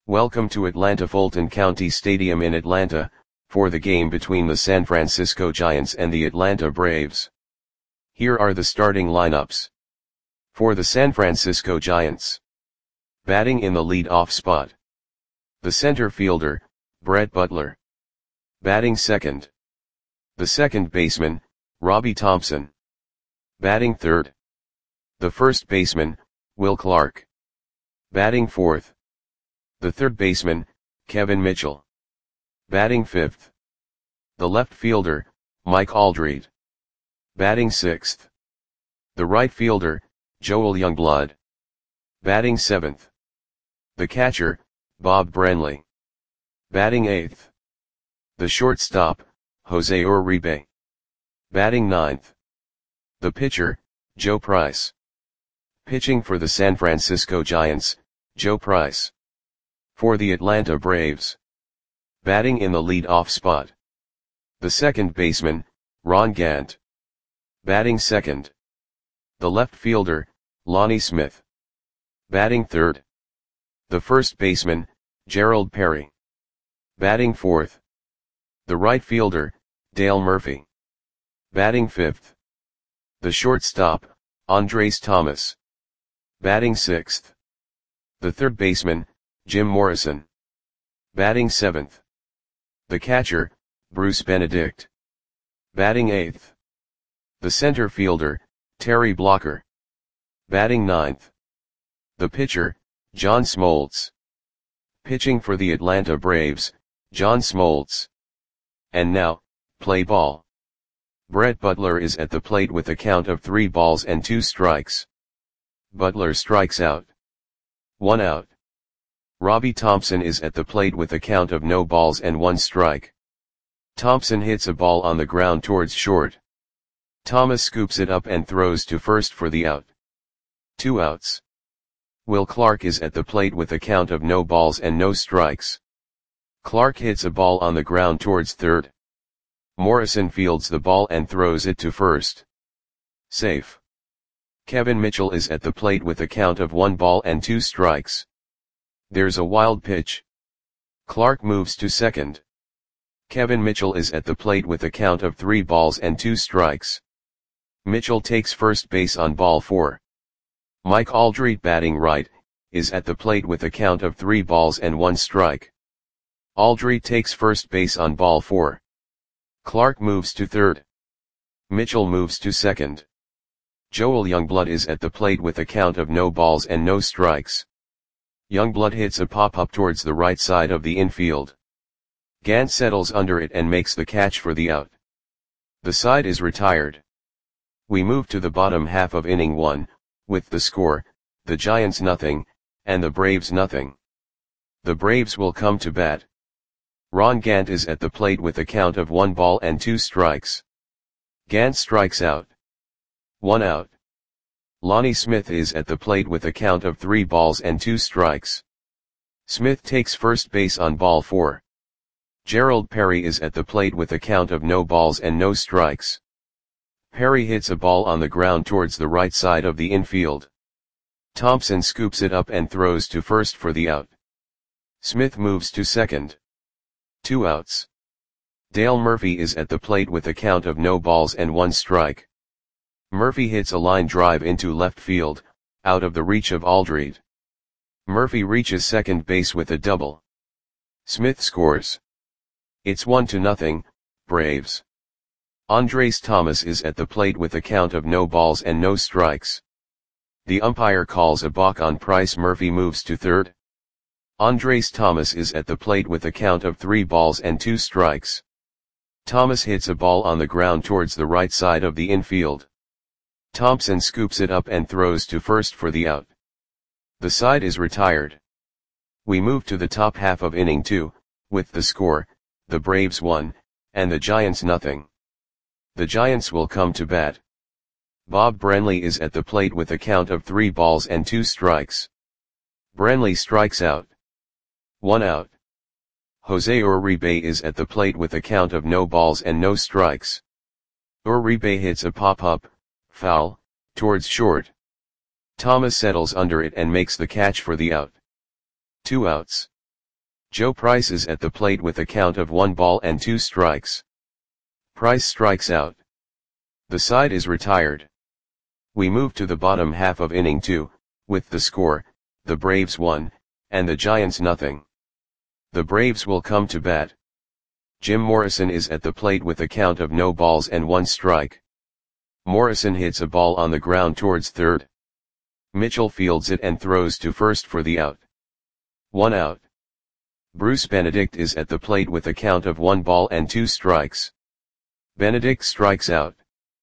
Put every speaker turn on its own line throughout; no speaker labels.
Welcome to Atlanta Fulton County Stadium in Atlanta, for the game between the San Francisco Giants and the Atlanta Braves. Here are the starting lineups. For the San Francisco Giants. Batting in the lead-off spot. The center fielder, Brett Butler. Batting second. The second baseman, Robbie Thompson. Batting third. The first baseman, Will Clark. Batting fourth. The third baseman, Kevin Mitchell. Batting fifth. The left fielder, Mike Aldrete. Batting sixth. The right fielder, Joel Youngblood. Batting seventh. The catcher, Bob Brenly. Batting eighth. The shortstop, Jose Uribe. Batting ninth. The pitcher, Joe Price. Pitching for the San Francisco Giants, Joe Price. For the Atlanta Braves. Batting in the lead-off spot. The second baseman, Ron Gant. Batting second. The left fielder, Lonnie Smith. Batting third. The first baseman, Gerald Perry. Batting fourth. The right fielder, Dale Murphy. Batting fifth. The shortstop, Andres Thomas. Batting sixth. The third baseman, Jim Morrison. Batting seventh. The catcher, Bruce Benedict. Batting eighth. The center fielder, Terry Blocker. Batting ninth. The pitcher, John Smoltz. Pitching for the Atlanta Braves, John Smoltz. And now, play ball. Brett Butler is at the plate with a count of 3 balls and 2 strikes. Butler strikes out. 1 out. Robbie Thompson is at the plate with a count of no balls and 1 strike. Thompson hits a ball on the ground towards short. Thomas scoops it up and throws to first for the out. 2 outs. Will Clark is at the plate with a count of no balls and no strikes. Clark hits a ball on the ground towards third. Morrison fields the ball and throws it to first. Safe. Kevin Mitchell is at the plate with a count of 1 ball and 2 strikes. There's a wild pitch. Clark moves to second. Kevin Mitchell is at the plate with a count of 3 balls and 2 strikes. Mitchell takes first base on ball 4. Mike Aldrete, batting right, is at the plate with a count of 3 balls and 1 strike. Aldrete takes first base on ball 4. Clark moves to third. Mitchell moves to second. Joel Youngblood is at the plate with a count of no balls and no strikes. Youngblood hits a pop-up towards the right side of the infield. Gant settles under it and makes the catch for the out. The side is retired. We move to the bottom half of inning 1, with the score, the Giants nothing, and the Braves nothing. The Braves will come to bat. Ron Gant is at the plate with a count of 1 ball and 2 strikes. Gant strikes out. 1 out. Lonnie Smith is at the plate with a count of 3 balls and 2 strikes. Smith takes first base on ball 4. Gerald Perry is at the plate with a count of no balls and no strikes. Perry hits a ball on the ground towards the right side of the infield. Thompson scoops it up and throws to first for the out. Smith moves to second. 2 outs. Dale Murphy is at the plate with a count of no balls and 1 strike. Murphy hits a line drive into left field, out of the reach of Aldrete. Murphy reaches second base with a double. Smith scores. It's 1-0, Braves. Andres Thomas is at the plate with a count of no balls and no strikes. The umpire calls a balk on Price. Murphy moves to third. Andres Thomas is at the plate with a count of 3 balls and 2 strikes. Thomas hits a ball on the ground towards the right side of the infield. Thompson scoops it up and throws to first for the out. The side is retired. We move to the top half of inning 2, with the score, the Braves 1, and the Giants nothing. The Giants will come to bat. Bob Brenly is at the plate with a count of 3 balls and 2 strikes. Brenly strikes out. 1 out. Jose Uribe is at the plate with a count of no balls and no strikes. Uribe hits a pop-up, foul, towards short. Thomas settles under it and makes the catch for the out. 2 outs. Joe Price is at the plate with a count of 1 ball and 2 strikes. Price strikes out. The side is retired. We move to the bottom half of inning 2, with the score, the Braves 1, and the Giants nothing. The Braves will come to bat. Jim Morrison is at the plate with a count of no balls and 1 strike. Morrison hits a ball on the ground towards third. Mitchell fields it and throws to first for the out. 1 out. Bruce Benedict is at the plate with a count of 1 ball and 2 strikes. Benedict strikes out.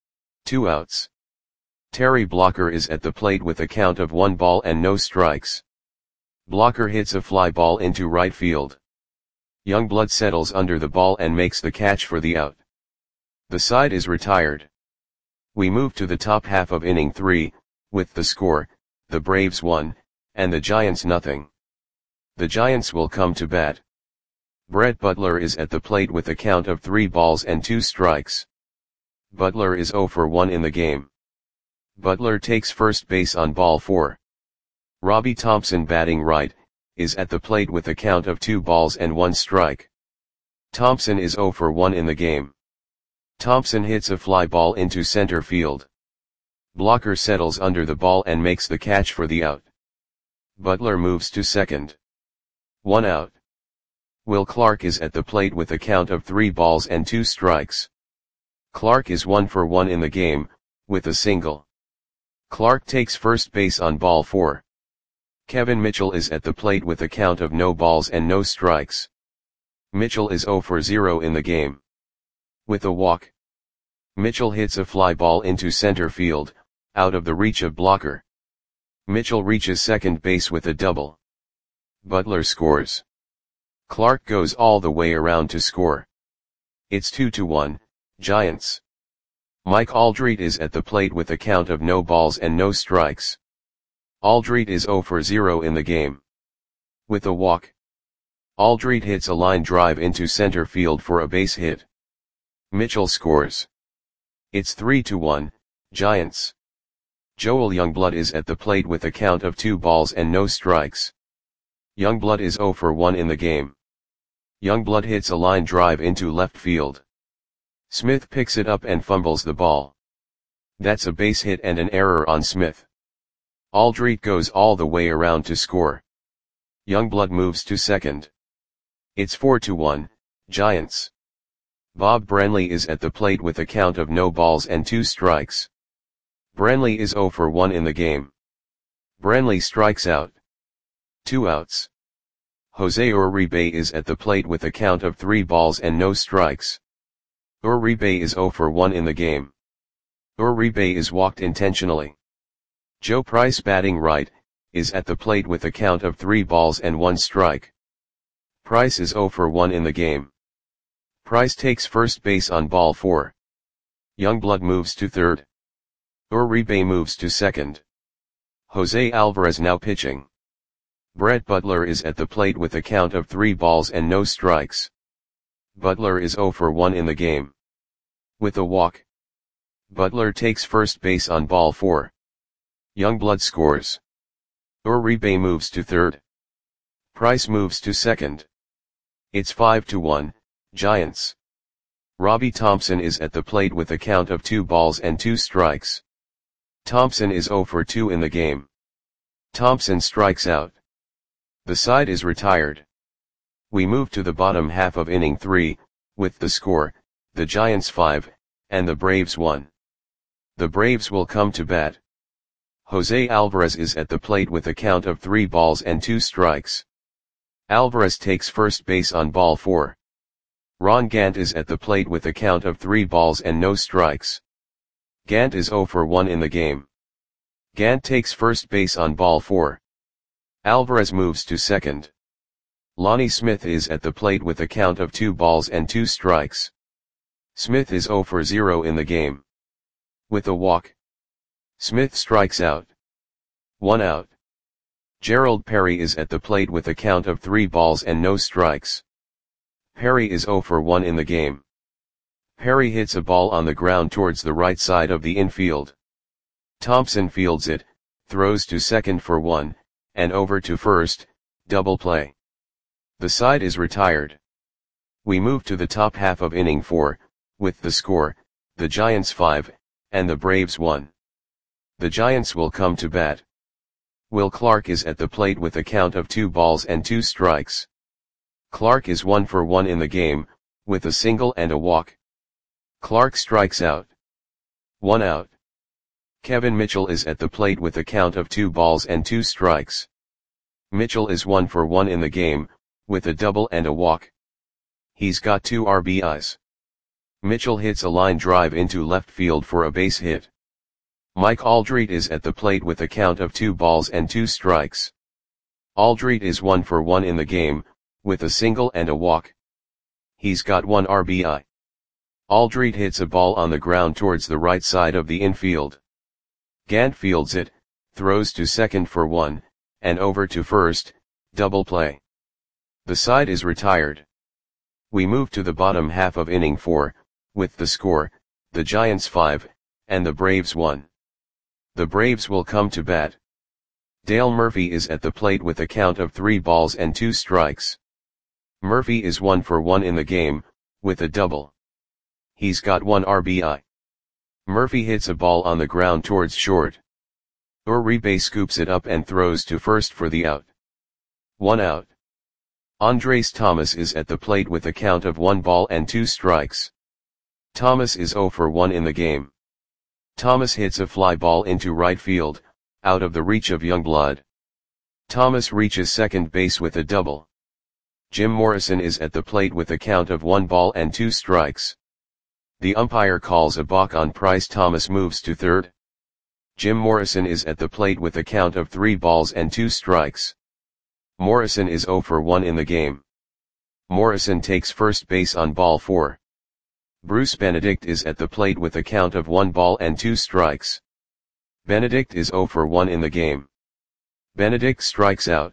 2 outs. Terry Blocker is at the plate with a count of 1 ball and no strikes. Blocker hits a fly ball into right field. Youngblood settles under the ball and makes the catch for the out. The side is retired. We move to the top half of inning 3, with the score, the Braves 1, and the Giants nothing. The Giants will come to bat. Brett Butler is at the plate with a count of 3 balls and 2 strikes. Butler is 0 for 1 in the game. Butler takes first base on ball 4. Robbie Thompson, batting right, is at the plate with a count of 2 balls and 1 strike. Thompson is 0 for 1 in the game. Thompson hits a fly ball into center field. Blocker settles under the ball and makes the catch for the out. Butler moves to second. 1 out. Will Clark is at the plate with a count of 3 balls and 2 strikes. Clark is 1 for 1 in the game, with a single. Clark takes first base on ball 4. Kevin Mitchell is at the plate with a count of no balls and no strikes. Mitchell is 0 for 0 in the game. With a walk. Mitchell hits a fly ball into center field, out of the reach of Blocker. Mitchell reaches second base with a double. Butler scores. Clark goes all the way around to score. It's 2-1, Giants. Mike Aldrete is at the plate with a count of no balls and no strikes. Aldrete is 0 for 0 in the game. With a walk. Aldrete hits a line drive into center field for a base hit. Mitchell scores. It's 3-1, Giants. Joel Youngblood is at the plate with a count of 2 balls and no strikes. Youngblood is 0 for 1 in the game. Youngblood hits a line drive into left field. Smith picks it up and fumbles the ball. That's a base hit and an error on Smith. Aldrete goes all the way around to score. Youngblood moves to second. It's 4-1, Giants. Bob Branley is at the plate with a count of no balls and 2 strikes. Branley is 0 for 1 in the game. Branley strikes out. 2 outs. Jose Uribe is at the plate with a count of 3 balls and no strikes. Uribe is 0 for 1 in the game. Uribe is walked intentionally. Joe Price, batting right, is at the plate with a count of 3 balls and 1 strike. Price is 0 for 1 in the game. Price takes first base on ball 4. Youngblood moves to third. Uribe moves to second. Jose Alvarez now pitching. Brett Butler is at the plate with a count of 3 balls and no strikes. Butler is 0 for 1 in the game. With a walk. Butler takes first base on ball 4. Youngblood scores. Uribe moves to third. Price moves to second. It's 5-1, Giants. Robbie Thompson is at the plate with a count of 2 balls and 2 strikes. Thompson is 0 for 2 in the game. Thompson strikes out. The side is retired. We move to the bottom half of inning 3, with the score, the Giants 5, and the Braves 1. The Braves will come to bat. Jose Alvarez is at the plate with a count of 3 balls and 2 strikes. Alvarez takes first base on ball 4. Ron Gant is at the plate with a count of 3 balls and no strikes. Gant is 0 for 1 in the game. Gant takes first base on ball 4. Alvarez moves to second. Lonnie Smith is at the plate with a count of 2 balls and 2 strikes. Smith is 0 for 0 in the game. With a walk. Smith strikes out. 1 out. Gerald Perry is at the plate with a count of 3 balls and no strikes. Perry is 0 for 1 in the game. Perry hits a ball on the ground towards the right side of the infield. Thompson fields it, throws to second for 1, and over to first, double play. The side is retired. We move to the top half of inning 4, with the score, the Giants 5, and the Braves 1. The Giants will come to bat. Will Clark is at the plate with a count of 2 balls and 2 strikes. Clark is 1 for 1 in the game, with a single and a walk. Clark strikes out. 1 out. Kevin Mitchell is at the plate with a count of 2 balls and 2 strikes. Mitchell is 1 for 1 in the game, with a double and a walk. He's got 2 RBIs. Mitchell hits a line drive into left field for a base hit. Mike Aldrete is at the plate with a count of 2 balls and 2 strikes. Aldrete is 1 for 1 in the game, with a single and a walk. He's got 1 RBI. Aldrete hits a ball on the ground towards the right side of the infield. Gant fields it, throws to second for 1, and over to first, double play. The side is retired. We move to the bottom half of inning 4, with the score, the Giants 5, and the Braves 1. The Braves will come to bat. Dale Murphy is at the plate with a count of 3 balls and 2 strikes. Murphy is 1 for 1 in the game, with a double. He's got 1 RBI. Murphy hits a ball on the ground towards short. Uribe scoops it up and throws to first for the out. 1 out. Andres Thomas is at the plate with a count of 1 ball and 2 strikes. Thomas is 0 for 1 in the game. Thomas hits a fly ball into right field, out of the reach of Youngblood. Thomas reaches second base with a double. Jim Morrison is at the plate with a count of 1 ball and 2 strikes. The umpire calls a balk on Price. Thomas moves to third. Jim Morrison is at the plate with a count of 3 balls and 2 strikes. Morrison is 0 for 1 in the game. Morrison takes first base on ball 4. Bruce Benedict is at the plate with a count of 1 ball and 2 strikes. Benedict is 0 for 1 in the game. Benedict strikes out.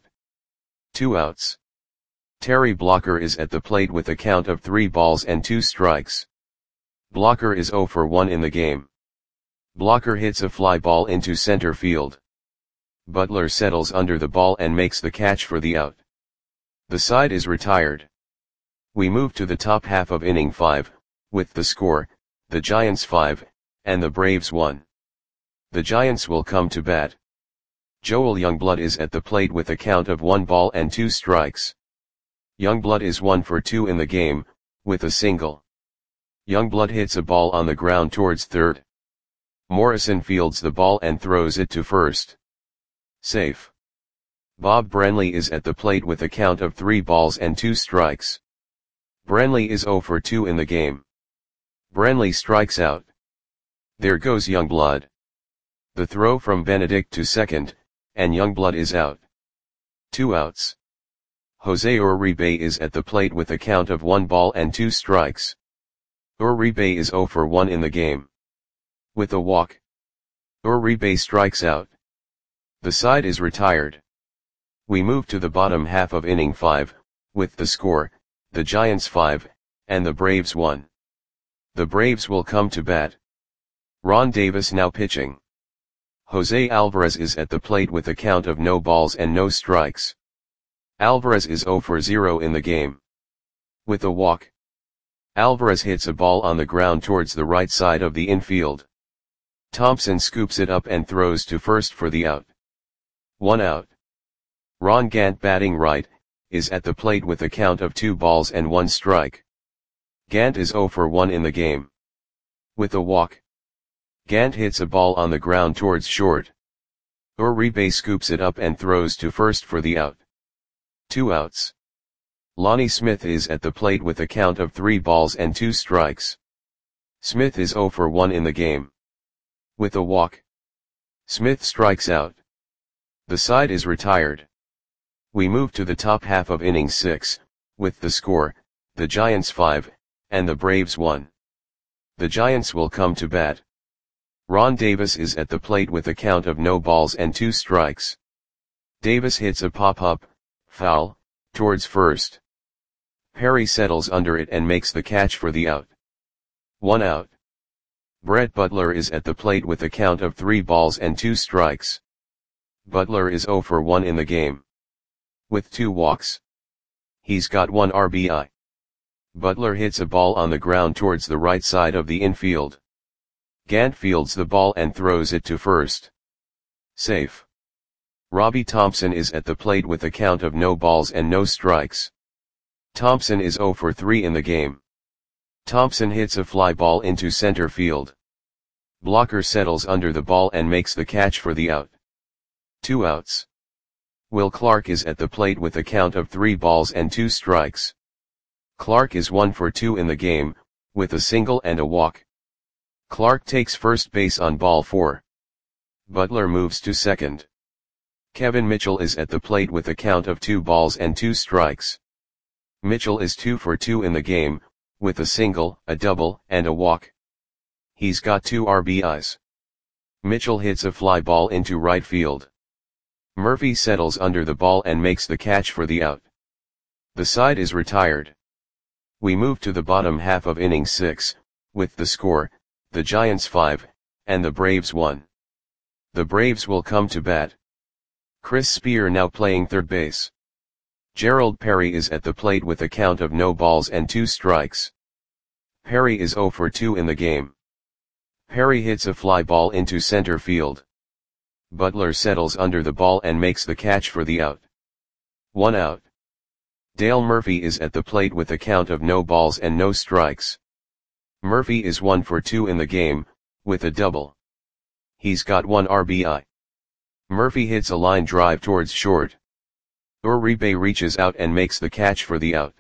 2 outs. Terry Blocker is at the plate with a count of 3 balls and 2 strikes. Blocker is 0 for 1 in the game. Blocker hits a fly ball into center field. Butler settles under the ball and makes the catch for the out. The side is retired. We move to the top half of inning 5, with the score, the Giants 5, and the Braves 1. The Giants will come to bat. Joel Youngblood is at the plate with a count of 1 ball and 2 strikes. Youngblood is 1 for 2 in the game, with a single. Youngblood hits a ball on the ground towards third. Morrison fields the ball and throws it to first. Safe. Bob Brenly is at the plate with a count of 3 balls and 2 strikes. Brenly is 0 for 2 in the game. Brenly strikes out. There goes Youngblood. The throw from Benedict to second, and Youngblood is out. 2 outs. Jose Uribe is at the plate with a count of 1 ball and 2 strikes. Uribe is 0 for 1 in the game. With a walk. Uribe strikes out. The side is retired. We move to the bottom half of inning 5, with the score, the Giants 5, and the Braves 1. The Braves will come to bat. Ron Davis now pitching. Jose Alvarez is at the plate with a count of no balls and no strikes. Alvarez is 0 for 0 in the game. With a walk. Alvarez hits a ball on the ground towards the right side of the infield. Thompson scoops it up and throws to first for the out. 1 out. Ron Gant batting right, is at the plate with a count of 2 balls and 1 strike. Gant is 0 for 1 in the game. With a walk. Gant hits a ball on the ground towards short. Uribe scoops it up and throws to first for the out. 2 outs. Lonnie Smith is at the plate with a count of 3 balls and 2 strikes. Smith is 0 for 1 in the game. With a walk. Smith strikes out. The side is retired. We move to the top half of inning 6, with the score, the Giants 5, and the Braves 1. The Giants will come to bat. Ron Davis is at the plate with a count of no balls and 2 strikes. Davis hits a pop-up, foul, towards first. Perry settles under it and makes the catch for the out. 1 out. Brett Butler is at the plate with a count of 3 balls and 2 strikes. Butler is 0 for 1 in the game. With 2 walks. He's got 1 RBI. Butler hits a ball on the ground towards the right side of the infield. Gant fields the ball and throws it to first. Safe. Robbie Thompson is at the plate with a count of no balls and no strikes. Thompson is 0 for 3 in the game. Thompson hits a fly ball into center field. Blocker settles under the ball and makes the catch for the out. 2 outs. Will Clark is at the plate with a count of 3 balls and 2 strikes. Clark is 1 for 2 in the game, with a single and a walk. Clark takes first base on ball 4. Butler moves to second. Kevin Mitchell is at the plate with a count of 2 balls and 2 strikes. Mitchell is 2 for 2 in the game, with a single, a double, and a walk. He's got 2 RBIs. Mitchell hits a fly ball into right field. Murphy settles under the ball and makes the catch for the out. The side is retired. We move to the bottom half of inning 6, with the score, the Giants 5, and the Braves 1. The Braves will come to bat. Chris Spear now playing third base. Gerald Perry is at the plate with a count of no balls and 2 strikes. Perry is 0 for 2 in the game. Perry hits a fly ball into center field. Butler settles under the ball and makes the catch for the out. 1 out. Dale Murphy is at the plate with a count of no balls and no strikes. Murphy is 1 for 2 in the game, with a double. He's got 1 RBI. Murphy hits a line drive towards short. Uribe reaches out and makes the catch for the out.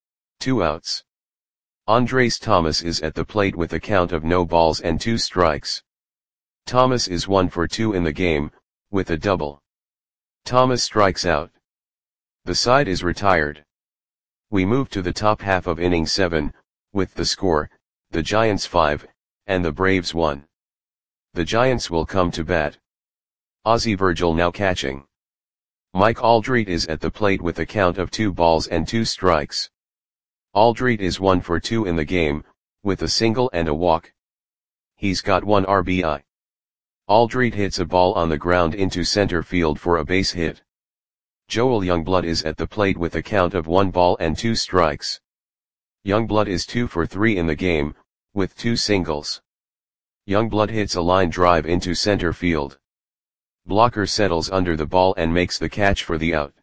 2 outs. Andres Thomas is at the plate with a count of no balls and 2 strikes. Thomas is 1 for 2 in the game, with a double. Thomas strikes out. The side is retired. We move to the top half of inning 7, with the score, the Giants 5, and the Braves 1. The Giants will come to bat. Ozzie Virgil now catching. Mike Aldrete is at the plate with a count of 2 balls and 2 strikes. Aldrete is 1 for 2 in the game, with a single and a walk. He's got 1 RBI. Aldrete hits a ball on the ground into center field for a base hit. Joel Youngblood is at the plate with a count of 1 ball and 2 strikes. Youngblood is 2 for 3 in the game, with 2 singles. Youngblood hits a line drive into center field. Blocker settles under the ball and makes the catch for the out.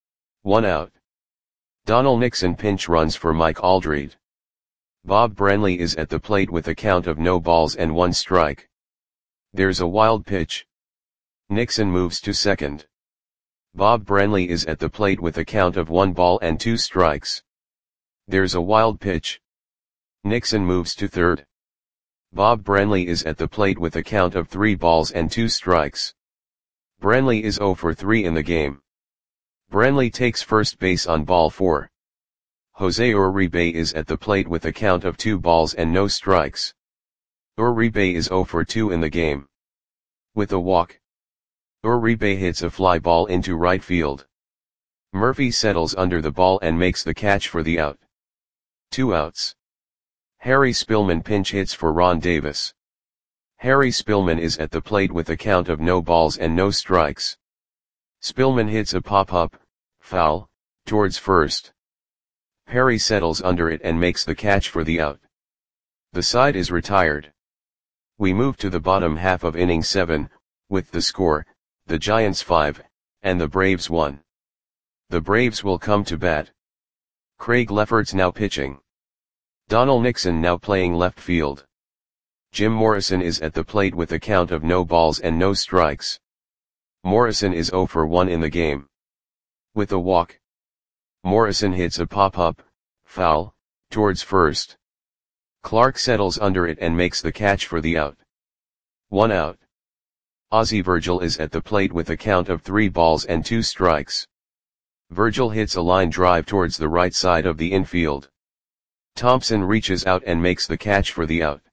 1 out. Donald Nixon pinch runs for Mike Aldrete. Bob Branley is at the plate with a count of no balls and 1 strike. There's a wild pitch. Nixon moves to second. Bob Branley is at the plate with a count of 1 ball and 2 strikes. There's a wild pitch. Nixon moves to third. Bob Branley is at the plate with a count of 3 balls and 2 strikes. Branley is 0 for 3 in the game. Branley takes first base on ball 4. Jose Uribe is at the plate with a count of 2 balls and no strikes. Uribe is 0 for 2 in the game. With a walk. Uribe hits a fly ball into right field. Murphy settles under the ball and makes the catch for the out. 2 outs. Harry Spillman pinch hits for Ron Davis. Harry Spillman is at the plate with a count of no balls and no strikes. Spillman hits a pop-up, foul, towards first. Perry settles under it and makes the catch for the out. The side is retired. We move to the bottom half of inning 7, with the score, the Giants 5, and the Braves 1. The Braves will come to bat. Craig Lefferts now pitching. Donald Nixon now playing left field. Jim Morrison is at the plate with a count of no balls and no strikes. Morrison is 0 for 1 in the game. With a walk. Morrison hits a pop-up, foul, towards first. Clark settles under it and makes the catch for the out. 1 out. Ozzie Virgil is at the plate with a count of 3 balls and 2 strikes. Virgil hits a line drive towards the right side of the infield. Thompson reaches out and makes the catch for the out.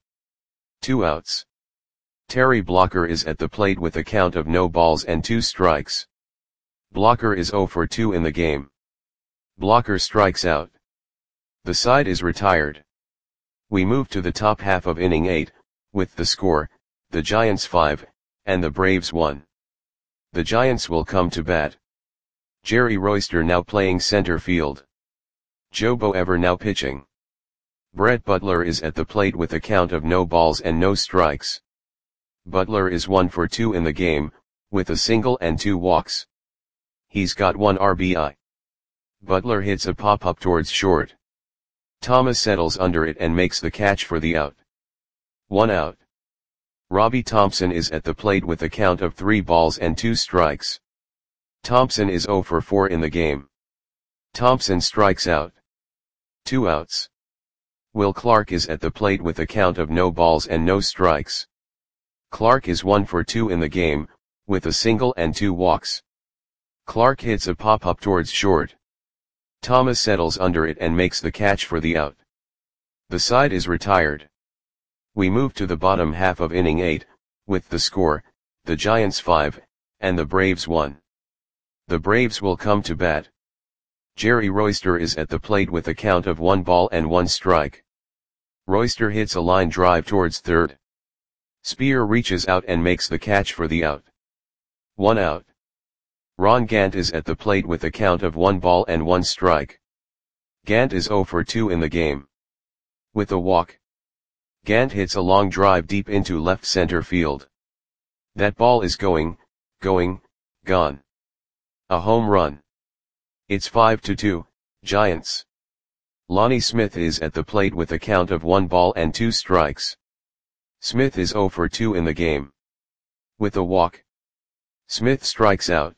2 outs. Terry Blocker is at the plate with a count of no balls and 2 strikes. Blocker is 0 for 2 in the game. Blocker strikes out. The side is retired. We move to the top half of inning 8, with the score, the Giants 5, and the Braves 1. The Giants will come to bat. Jerry Royster now playing center field. Joe Boever now pitching. Brett Butler is at the plate with a count of no balls and no strikes. Butler is 1 for 2 in the game, with a single and 2 walks. He's got 1 RBI. Butler hits a pop-up towards short. Thomas settles under it and makes the catch for the out. 1 out. Robbie Thompson is at the plate with a count of 3 balls and 2 strikes. Thompson is 0 for 4 in the game. Thompson strikes out. 2 outs. Will Clark is at the plate with a count of no balls and no strikes. Clark is 1 for 2 in the game, with a single and 2 walks. Clark hits a pop-up towards short. Thomas settles under it and makes the catch for the out. The side is retired. We move to the bottom half of inning 8, with the score, the Giants 5, and the Braves 1. The Braves will come to bat. Jerry Royster is at the plate with a count of 1 ball and 1 strike. Royster hits a line drive towards third. Spear reaches out and makes the catch for the out. 1 out. Ron Gant is at the plate with a count of 1 ball and 1 strike. Gant is 0 for 2 in the game. With a walk, Gant hits a long drive deep into left center field. That ball is gone. A home run. It's 5-2, Giants. Lonnie Smith is at the plate with a count of 1 ball and 2 strikes. Smith is 0 for 2 in the game. With a walk, Smith strikes out.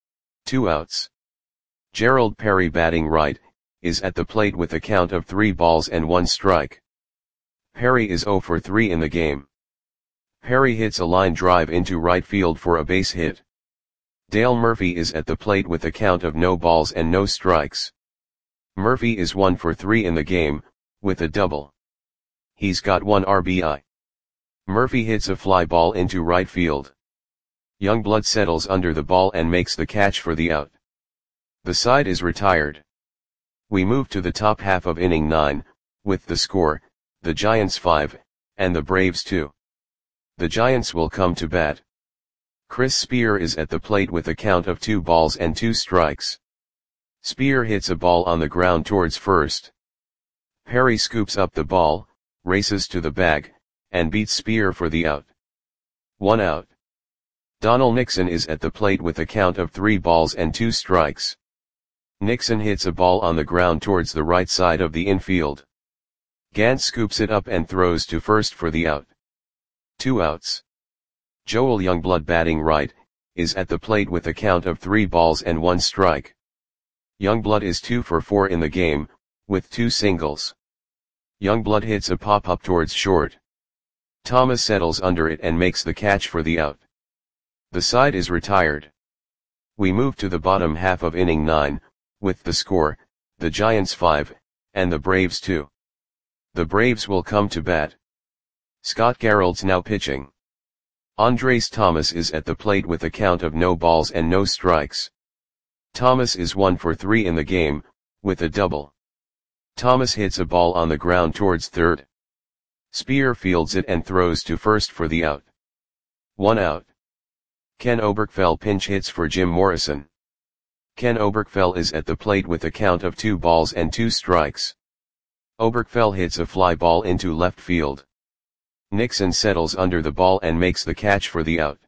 2 outs. Gerald Perry, batting right, is at the plate with a count of 3 balls and 1 strike. Perry is 0 for 3 in the game. Perry hits a line drive into right field for a base hit. Dale Murphy is at the plate with a count of no balls and no strikes. Murphy is 1 for 3 in the game, with a double. He's got 1 RBI. Murphy hits a fly ball into right field. Youngblood settles under the ball and makes the catch for the out. The side is retired. We move to the top half of inning 9, with the score, the Giants 5, and the Braves 2. The Giants will come to bat. Chris Spear is at the plate with a count of 2 balls and 2 strikes. Spear hits a ball on the ground towards first. Perry scoops up the ball, races to the bag, and beats Spear for the out. 1 out. Donald Nixon is at the plate with a count of 3 balls and 2 strikes. Nixon hits a ball on the ground towards the right side of the infield. Gant scoops it up and throws to first for the out. 2 outs. Joel Youngblood, batting right, is at the plate with a count of 3 balls and 1 strike. Youngblood is 2 for 4 in the game, with 2 singles. Youngblood hits a pop-up towards short. Thomas settles under it and makes the catch for the out. The side is retired. We move to the bottom half of inning 9, with the score, the Giants 5, and the Braves 2. The Braves will come to bat. Scott Garreld's now pitching. Andres Thomas is at the plate with a count of no balls and no strikes. Thomas is 1 for 3 in the game, with a double. Thomas hits a ball on the ground towards third. Spear fields it and throws to first for the out. 1 out. Ken Oberkfell pinch hits for Jim Morrison. Ken Oberkfell is at the plate with a count of 2 balls and 2 strikes. Oberkfell hits a fly ball into left field. Nixon settles under the ball and makes the catch for the out.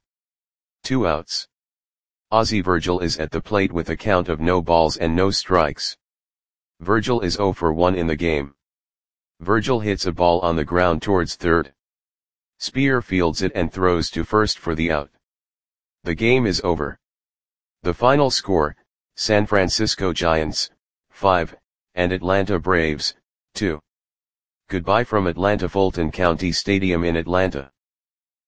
2 outs. Ozzie Virgil is at the plate with a count of no balls and no strikes. Virgil is 0 for 1 in the game. Virgil hits a ball on the ground towards third. Spear fields it and throws to first for the out. The game is over. The final score, San Francisco Giants, 5, and Atlanta Braves, 2. Goodbye from Atlanta, Fulton County Stadium in Atlanta.